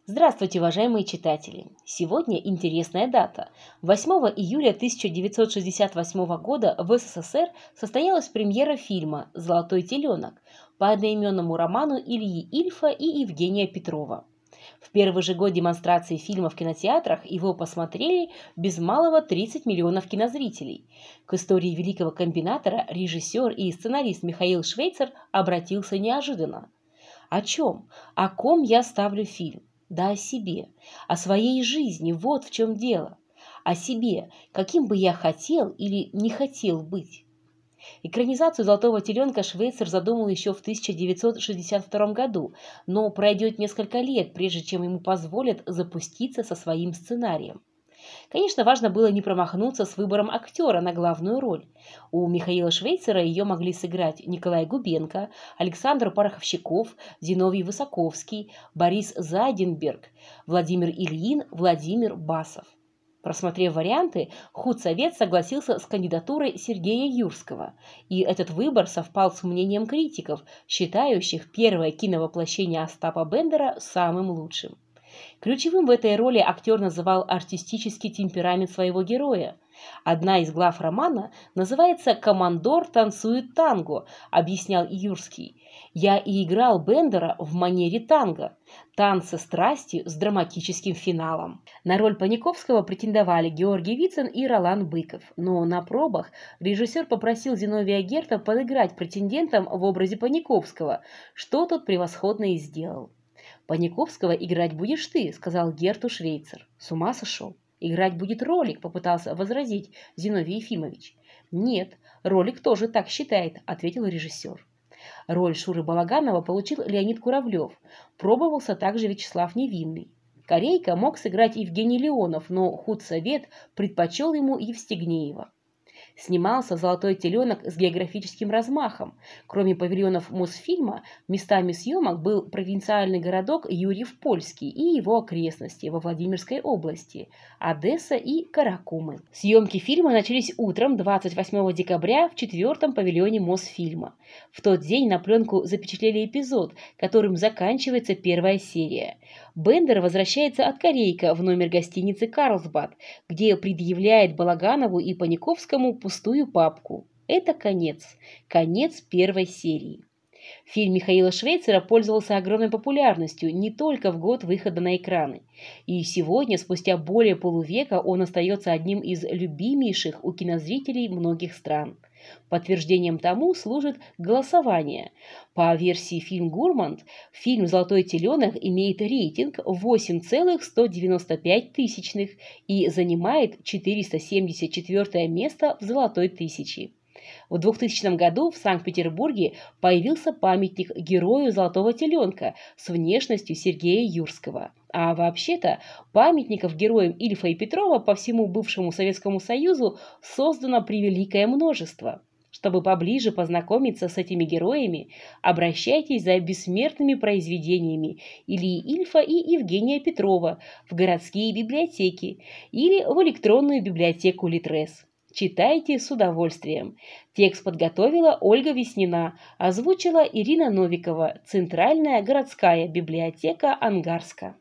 Здравствуйте, уважаемые читатели! Сегодня интересная дата. 8 июля 1968 года в СССР состоялась премьера фильма «Золотой теленок» по одноименному роману Ильи Ильфа и Евгения Петрова. В первый же год демонстрации фильма в кинотеатрах его посмотрели без малого 30 миллионов кинозрителей. К истории великого комбинатора режиссер и сценарист Михаил Швейцер обратился неожиданно. О чем? О ком я ставлю фильм? Да о себе, о своей жизни, вот в чем дело. О себе, каким бы я хотел или не хотел быть. Экранизацию «Золотого теленка» Швейцер задумал еще в 1962 году, но пройдет несколько лет, прежде чем ему позволят запуститься со своим сценарием. Конечно, важно было не промахнуться с выбором актера на главную роль. У Михаила Швейцера ее могли сыграть Николай Губенко, Александр Пороховщиков, Зиновий Высоковский, Борис Зайденберг, Владимир Ильин, Владимир Басов. Просмотрев варианты, худсовет согласился с кандидатурой Сергея Юрского, и этот выбор совпал с мнением критиков, считающих первое киновоплощение Остапа Бендера самым лучшим. Ключевым в этой роли актер называл артистический темперамент своего героя. Одна из глав романа называется «Командор танцует танго», объяснял Юрский. «Я и играл Бендера в манере танго. Танцы страсти с драматическим финалом». На роль Паниковского претендовали Георгий Вицин и Ролан Быков, но на пробах режиссер попросил Зиновия Герта подыграть претендентам в образе Паниковского, что тот превосходно и сделал. «Паниковского играть будешь ты», — сказал Герту Швейцер. «С ума сошел? Играть будет Ролик», — попытался возразить Зиновий Ефимович. «Нет, Ролик тоже так считает», — ответил режиссер. Роль Шуры Балаганова получил Леонид Куравлев. Пробовался также Вячеслав Невинный. Корейка мог сыграть Евгений Леонов, но худсовет предпочел ему Евстигнеева. Снимался «Золотой теленок» с географическим размахом. Кроме павильонов Мосфильма, местами съемок был провинциальный городок Юрьев-Польский и его окрестности во Владимирской области, Одесса и Каракумы. Съемки фильма начались утром 28 декабря в 4-м павильоне Мосфильма. В тот день на пленку запечатлели эпизод, которым заканчивается первая серия. Бендер возвращается от Корейка в номер гостиницы «Карлсбад», где предъявляет Балаганову и Паниковскому пустую папку. Это конец. Конец первой серии. Фильм Михаила Швейцера пользовался огромной популярностью не только в год выхода на экраны. И сегодня, спустя более полувека, он остается одним из любимейших у кинозрителей многих стран. Подтверждением тому служит голосование. По версии «Фильм-Гурмант», фильм «Золотой теленок» имеет рейтинг 8,195 и занимает 474 место в «Золотой тысячи». В 2000 году в Санкт-Петербурге появился памятник герою «Золотого теленка» с внешностью Сергея Юрского. А вообще-то памятников героям Ильфа и Петрова по всему бывшему Советскому Союзу создано превеликое множество. Чтобы поближе познакомиться с этими героями, обращайтесь за бессмертными произведениями Ильи Ильфа и Евгения Петрова в городские библиотеки или в электронную библиотеку Литрес. Читайте с удовольствием. Текст подготовила Ольга Веснина, озвучила Ирина Новикова, Центральная городская библиотека Ангарска.